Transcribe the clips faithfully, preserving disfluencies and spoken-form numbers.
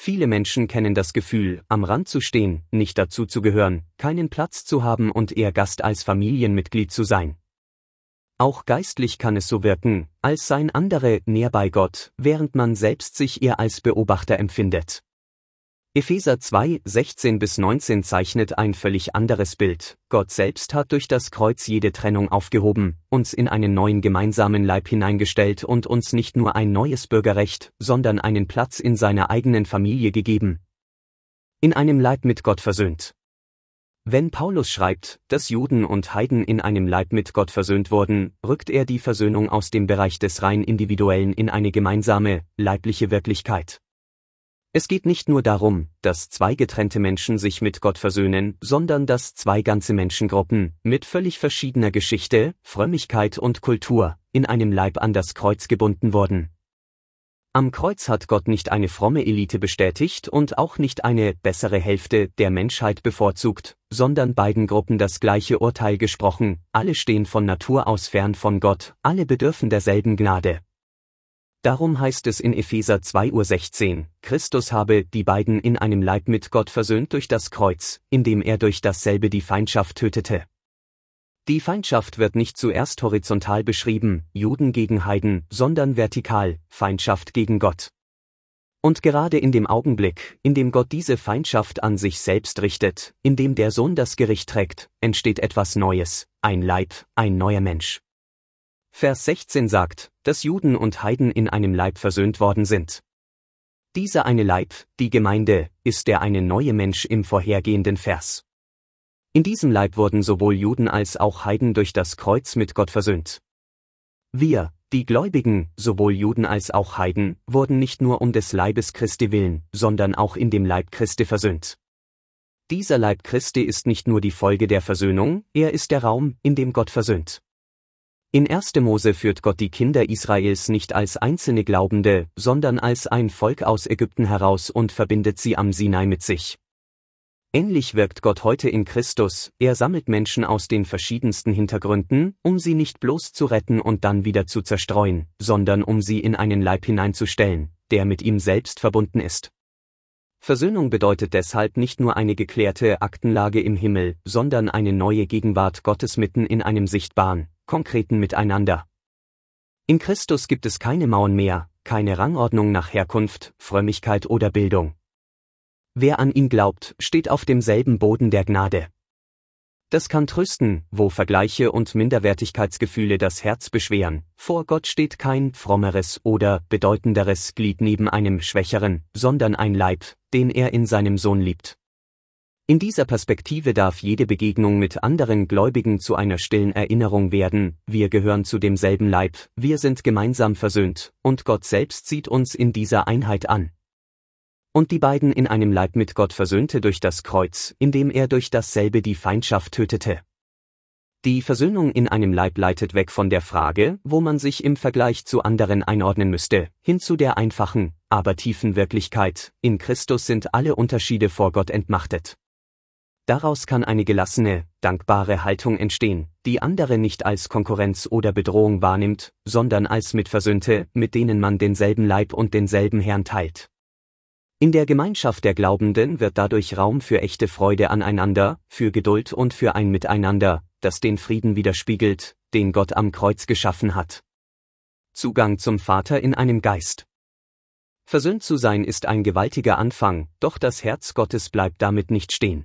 Viele Menschen kennen das Gefühl, am Rand zu stehen, nicht dazu zu gehören, keinen Platz zu haben und eher Gast als Familienmitglied zu sein. Auch geistlich kann es so wirken, als seien andere näher bei Gott, während man selbst sich eher als Beobachter empfindet. Epheser zwei, sechzehn bis neunzehn zeichnet ein völlig anderes Bild. Gott selbst hat durch das Kreuz jede Trennung aufgehoben, uns in einen neuen gemeinsamen Leib hineingestellt und uns nicht nur ein neues Bürgerrecht, sondern einen Platz in seiner eigenen Familie gegeben. In einem Leib mit Gott versöhnt. Wenn Paulus schreibt, dass Juden und Heiden in einem Leib mit Gott versöhnt wurden, rückt er die Versöhnung aus dem Bereich des rein Individuellen in eine gemeinsame, leibliche Wirklichkeit. Es geht nicht nur darum, dass zwei getrennte Menschen sich mit Gott versöhnen, sondern dass zwei ganze Menschengruppen, mit völlig verschiedener Geschichte, Frömmigkeit und Kultur, in einem Leib an das Kreuz gebunden wurden. Am Kreuz hat Gott nicht eine fromme Elite bestätigt und auch nicht eine bessere Hälfte der Menschheit bevorzugt, sondern beiden Gruppen das gleiche Urteil gesprochen: Alle stehen von Natur aus fern von Gott, alle bedürfen derselben Gnade. Darum heißt es in Epheser zwei, sechzehn, Christus habe die beiden in einem Leib mit Gott versöhnt durch das Kreuz, indem er durch dasselbe die Feindschaft tötete. Die Feindschaft wird nicht zuerst horizontal beschrieben, Juden gegen Heiden, sondern vertikal, Feindschaft gegen Gott. Und gerade in dem Augenblick, in dem Gott diese Feindschaft an sich selbst richtet, in dem der Sohn das Gericht trägt, entsteht etwas Neues, ein Leib, ein neuer Mensch. Vers sechzehn sagt, dass Juden und Heiden in einem Leib versöhnt worden sind. Dieser eine Leib, die Gemeinde, ist der eine neue Mensch im vorhergehenden Vers. In diesem Leib wurden sowohl Juden als auch Heiden durch das Kreuz mit Gott versöhnt. Wir, die Gläubigen, sowohl Juden als auch Heiden, wurden nicht nur um des Leibes Christi willen, sondern auch in dem Leib Christi versöhnt. Dieser Leib Christi ist nicht nur die Folge der Versöhnung, er ist der Raum, in dem Gott versöhnt. In erster Mose führt Gott die Kinder Israels nicht als einzelne Glaubende, sondern als ein Volk aus Ägypten heraus und verbindet sie am Sinai mit sich. Ähnlich wirkt Gott heute in Christus, er sammelt Menschen aus den verschiedensten Hintergründen, um sie nicht bloß zu retten und dann wieder zu zerstreuen, sondern um sie in einen Leib hineinzustellen, der mit ihm selbst verbunden ist. Versöhnung bedeutet deshalb nicht nur eine geklärte Aktenlage im Himmel, sondern eine neue Gegenwart Gottes mitten in einem sichtbaren, konkreten Miteinander. In Christus gibt es keine Mauern mehr, keine Rangordnung nach Herkunft, Frömmigkeit oder Bildung. Wer an ihn glaubt, steht auf demselben Boden der Gnade. Das kann trösten, wo Vergleiche und Minderwertigkeitsgefühle das Herz beschweren. Vor Gott steht kein frommeres oder bedeutenderes Glied neben einem schwächeren, sondern ein Leib, den er in seinem Sohn liebt. In dieser Perspektive darf jede Begegnung mit anderen Gläubigen zu einer stillen Erinnerung werden: Wir gehören zu demselben Leib, wir sind gemeinsam versöhnt, und Gott selbst sieht uns in dieser Einheit an. Und die beiden in einem Leib mit Gott versöhnte durch das Kreuz, indem er durch dasselbe die Feindschaft tötete. Die Versöhnung in einem Leib leitet weg von der Frage, wo man sich im Vergleich zu anderen einordnen müsste, hin zu der einfachen, aber tiefen Wirklichkeit: In Christus sind alle Unterschiede vor Gott entmachtet. Daraus kann eine gelassene, dankbare Haltung entstehen, die andere nicht als Konkurrenz oder Bedrohung wahrnimmt, sondern als Mitversöhnte, mit denen man denselben Leib und denselben Herrn teilt. In der Gemeinschaft der Glaubenden wird dadurch Raum für echte Freude aneinander, für Geduld und für ein Miteinander, das den Frieden widerspiegelt, den Gott am Kreuz geschaffen hat. Zugang zum Vater in einem Geist. Versöhnt zu sein ist ein gewaltiger Anfang, doch das Herz Gottes bleibt damit nicht stehen.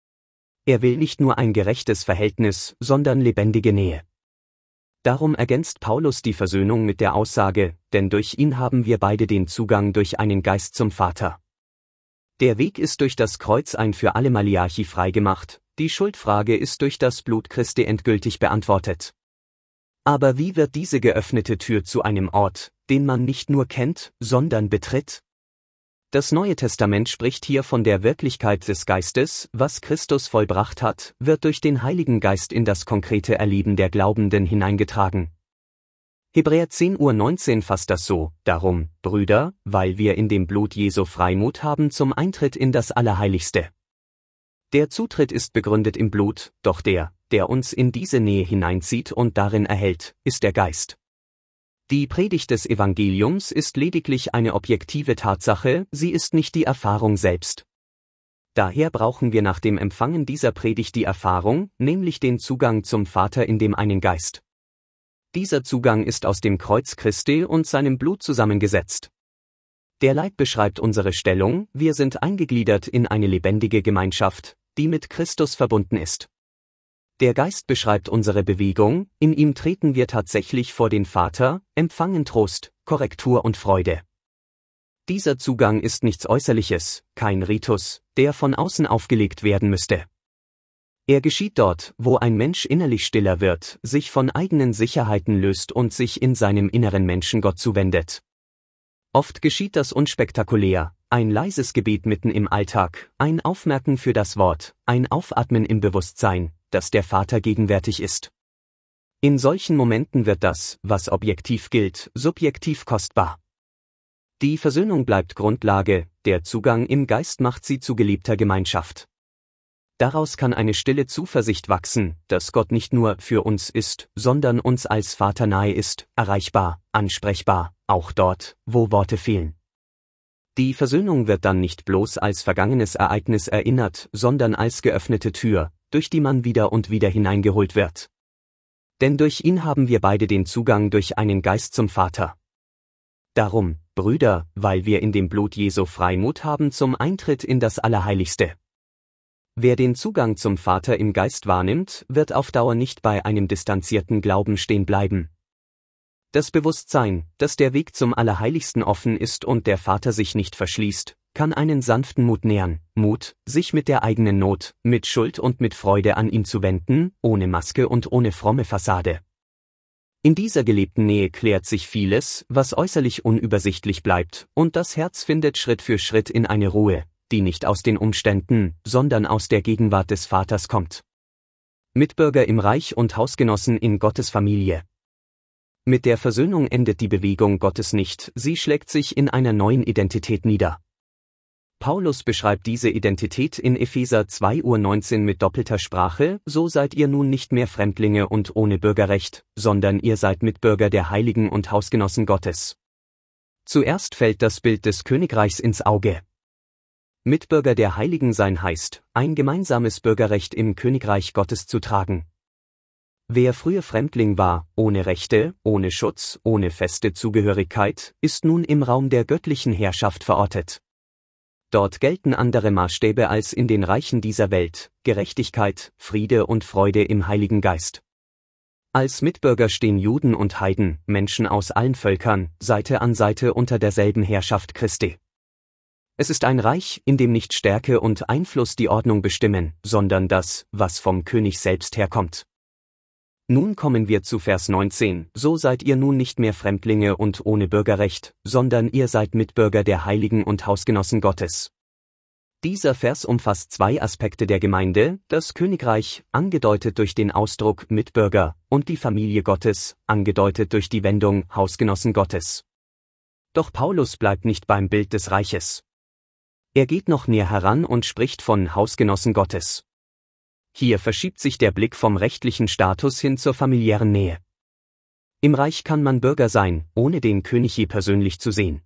Er will nicht nur ein gerechtes Verhältnis, sondern lebendige Nähe. Darum ergänzt Paulus die Versöhnung mit der Aussage: Denn durch ihn haben wir beide den Zugang durch einen Geist zum Vater. Der Weg ist durch das Kreuz ein für alle Maliarchie freigemacht, die Schuldfrage ist durch das Blut Christi endgültig beantwortet. Aber wie wird diese geöffnete Tür zu einem Ort, den man nicht nur kennt, sondern betritt? Das Neue Testament spricht hier von der Wirklichkeit des Geistes: Was Christus vollbracht hat, wird durch den Heiligen Geist in das konkrete Erleben der Glaubenden hineingetragen. Hebräer zehn, neunzehn fasst das so: Darum, Brüder, weil wir in dem Blut Jesu Freimut haben zum Eintritt in das Allerheiligste. Der Zutritt ist begründet im Blut, doch der, der uns in diese Nähe hineinzieht und darin erhält, ist der Geist. Die Predigt des Evangeliums ist lediglich eine objektive Tatsache, sie ist nicht die Erfahrung selbst. Daher brauchen wir nach dem Empfangen dieser Predigt die Erfahrung, nämlich den Zugang zum Vater in dem einen Geist. Dieser Zugang ist aus dem Kreuz Christi und seinem Blut zusammengesetzt. Der Leib beschreibt unsere Stellung, wir sind eingegliedert in eine lebendige Gemeinschaft, die mit Christus verbunden ist. Der Geist beschreibt unsere Bewegung, in ihm treten wir tatsächlich vor den Vater, empfangen Trost, Korrektur und Freude. Dieser Zugang ist nichts Äußerliches, kein Ritus, der von außen aufgelegt werden müsste. Er geschieht dort, wo ein Mensch innerlich stiller wird, sich von eigenen Sicherheiten löst und sich in seinem inneren Menschen Gott zuwendet. Oft geschieht das unspektakulär, ein leises Gebet mitten im Alltag, ein Aufmerken für das Wort, ein Aufatmen im Bewusstsein, dass der Vater gegenwärtig ist. In solchen Momenten wird das, was objektiv gilt, subjektiv kostbar. Die Versöhnung bleibt Grundlage, der Zugang im Geist macht sie zu geliebter Gemeinschaft. Daraus kann eine stille Zuversicht wachsen, dass Gott nicht nur für uns ist, sondern uns als Vater nahe ist, erreichbar, ansprechbar, auch dort, wo Worte fehlen. Die Versöhnung wird dann nicht bloß als vergangenes Ereignis erinnert, sondern als geöffnete Tür, durch die man wieder und wieder hineingeholt wird. Denn durch ihn haben wir beide den Zugang durch einen Geist zum Vater. Darum, Brüder, weil wir in dem Blut Jesu Freimut haben zum Eintritt in das Allerheiligste. Wer den Zugang zum Vater im Geist wahrnimmt, wird auf Dauer nicht bei einem distanzierten Glauben stehen bleiben. Das Bewusstsein, dass der Weg zum Allerheiligsten offen ist und der Vater sich nicht verschließt, kann einen sanften Mut nähern, Mut, sich mit der eigenen Not, mit Schuld und mit Freude an ihn zu wenden, ohne Maske und ohne fromme Fassade. In dieser gelebten Nähe klärt sich vieles, was äußerlich unübersichtlich bleibt, und das Herz findet Schritt für Schritt in eine Ruhe, die nicht aus den Umständen, sondern aus der Gegenwart des Vaters kommt. Mitbürger im Reich und Hausgenossen in Gottes Familie. Mit der Versöhnung endet die Bewegung Gottes nicht, sie schlägt sich in einer neuen Identität nieder. Paulus beschreibt diese Identität in Epheser zwei neunzehn mit doppelter Sprache: So seid ihr nun nicht mehr Fremdlinge und ohne Bürgerrecht, sondern ihr seid Mitbürger der Heiligen und Hausgenossen Gottes. Zuerst fällt das Bild des Königreichs ins Auge. Mitbürger der Heiligen sein heißt, ein gemeinsames Bürgerrecht im Königreich Gottes zu tragen. Wer früher Fremdling war, ohne Rechte, ohne Schutz, ohne feste Zugehörigkeit, ist nun im Raum der göttlichen Herrschaft verortet. Dort gelten andere Maßstäbe als in den Reichen dieser Welt, Gerechtigkeit, Friede und Freude im Heiligen Geist. Als Mitbürger stehen Juden und Heiden, Menschen aus allen Völkern, Seite an Seite unter derselben Herrschaft Christi. Es ist ein Reich, in dem nicht Stärke und Einfluss die Ordnung bestimmen, sondern das, was vom König selbst herkommt. Nun kommen wir zu Vers neunzehn, so seid ihr nun nicht mehr Fremdlinge und ohne Bürgerrecht, sondern ihr seid Mitbürger der Heiligen und Hausgenossen Gottes. Dieser Vers umfasst zwei Aspekte der Gemeinde, das Königreich, angedeutet durch den Ausdruck Mitbürger, und die Familie Gottes, angedeutet durch die Wendung Hausgenossen Gottes. Doch Paulus bleibt nicht beim Bild des Reiches. Er geht noch näher heran und spricht von Hausgenossen Gottes. Hier verschiebt sich der Blick vom rechtlichen Status hin zur familiären Nähe. Im Reich kann man Bürger sein, ohne den König je persönlich zu sehen.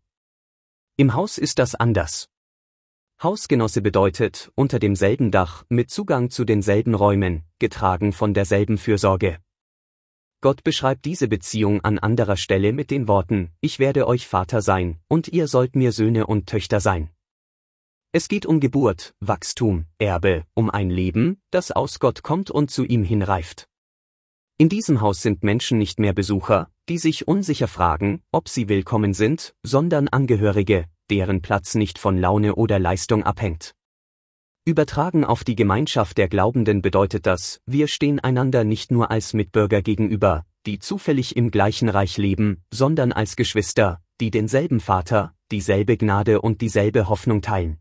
Im Haus ist das anders. Hausgenosse bedeutet, unter demselben Dach, mit Zugang zu denselben Räumen, getragen von derselben Fürsorge. Gott beschreibt diese Beziehung an anderer Stelle mit den Worten: Ich werde euch Vater sein, und ihr sollt mir Söhne und Töchter sein. Es geht um Geburt, Wachstum, Erbe, um ein Leben, das aus Gott kommt und zu ihm hinreift. In diesem Haus sind Menschen nicht mehr Besucher, die sich unsicher fragen, ob sie willkommen sind, sondern Angehörige, deren Platz nicht von Laune oder Leistung abhängt. Übertragen auf die Gemeinschaft der Glaubenden bedeutet das, wir stehen einander nicht nur als Mitbürger gegenüber, die zufällig im gleichen Reich leben, sondern als Geschwister, die denselben Vater, dieselbe Gnade und dieselbe Hoffnung teilen.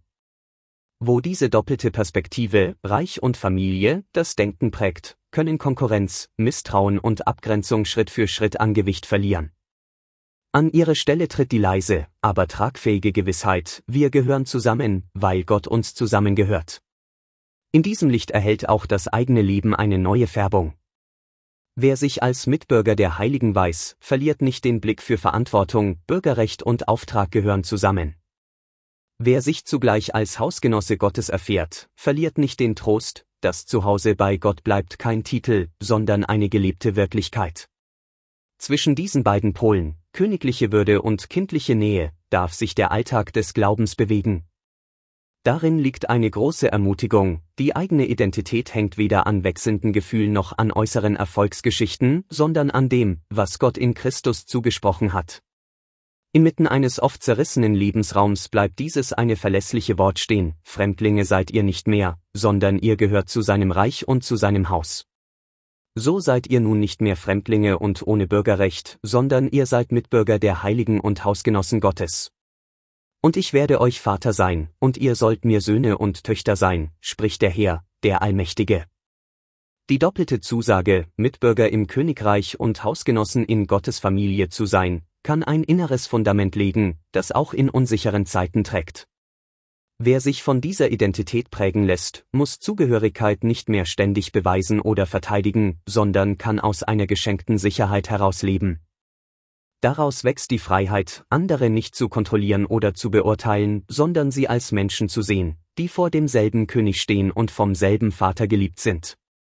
Wo diese doppelte Perspektive, Reich und Familie, das Denken prägt, können Konkurrenz, Misstrauen und Abgrenzung Schritt für Schritt an Gewicht verlieren. An ihre Stelle tritt die leise, aber tragfähige Gewissheit, wir gehören zusammen, weil Gott uns zusammengehört. In diesem Licht erhält auch das eigene Leben eine neue Färbung. Wer sich als Mitbürger der Heiligen weiß, verliert nicht den Blick für Verantwortung, Bürgerrecht und Auftrag gehören zusammen. Wer sich zugleich als Hausgenosse Gottes erfährt, verliert nicht den Trost, das Zuhause bei Gott bleibt kein Titel, sondern eine gelebte Wirklichkeit. Zwischen diesen beiden Polen, königliche Würde und kindliche Nähe, darf sich der Alltag des Glaubens bewegen. Darin liegt eine große Ermutigung, die eigene Identität hängt weder an wechselnden Gefühlen noch an äußeren Erfolgsgeschichten, sondern an dem, was Gott in Christus zugesprochen hat. Inmitten eines oft zerrissenen Lebensraums bleibt dieses eine verlässliche Wort stehen: Fremdlinge seid ihr nicht mehr, sondern ihr gehört zu seinem Reich und zu seinem Haus. So seid ihr nun nicht mehr Fremdlinge und ohne Bürgerrecht, sondern ihr seid Mitbürger der Heiligen und Hausgenossen Gottes. Und ich werde euch Vater sein, und ihr sollt mir Söhne und Töchter sein, spricht der Herr, der Allmächtige. Die doppelte Zusage, Mitbürger im Königreich und Hausgenossen in Gottes Familie zu sein, kann ein inneres Fundament legen, das auch in unsicheren Zeiten trägt. Wer sich von dieser Identität prägen lässt, muss Zugehörigkeit nicht mehr ständig beweisen oder verteidigen, sondern kann aus einer geschenkten Sicherheit heraus leben. Daraus wächst die Freiheit, andere nicht zu kontrollieren oder zu beurteilen, sondern sie als Menschen zu sehen, die vor demselben König stehen und vom selben Vater geliebt sind.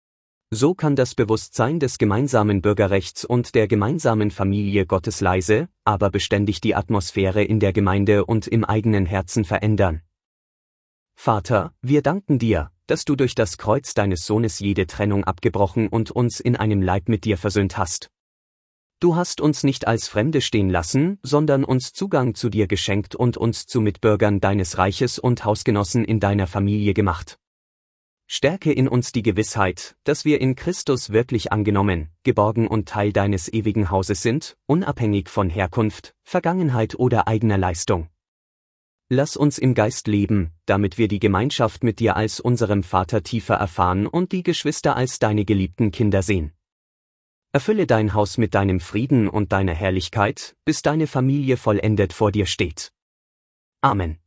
So kann das Bewusstsein des gemeinsamen Bürgerrechts und der gemeinsamen Familie Gottes leise, aber beständig die Atmosphäre in der Gemeinde und im eigenen Herzen verändern. Vater, wir danken dir, dass du durch das Kreuz deines Sohnes jede Trennung abgebrochen und uns in einem Leib mit dir versöhnt hast. Du hast uns nicht als Fremde stehen lassen, sondern uns Zugang zu dir geschenkt und uns zu Mitbürgern deines Reiches und Hausgenossen in deiner Familie gemacht. Stärke in uns die Gewissheit, dass wir in Christus wirklich angenommen, geborgen und Teil deines ewigen Hauses sind, unabhängig von Herkunft, Vergangenheit oder eigener Leistung. Lass uns im Geist leben, damit wir die Gemeinschaft mit dir als unserem Vater tiefer erfahren und die Geschwister als deine geliebten Kinder sehen. Erfülle dein Haus mit deinem Frieden und deiner Herrlichkeit, bis deine Familie vollendet vor dir steht. Amen.